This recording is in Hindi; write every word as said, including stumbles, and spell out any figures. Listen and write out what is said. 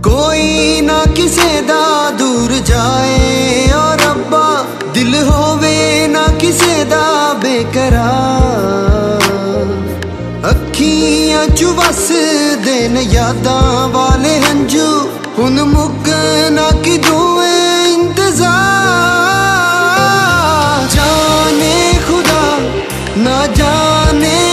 कोई ना किसे दा दूर जाए और रब्बा दिल होवे ना किसे दा बेकरार। अखियां चु बस देन यादां वाले हंजू हुन मुक ना कि दुए इंतजार। जाने खुदा ना जाने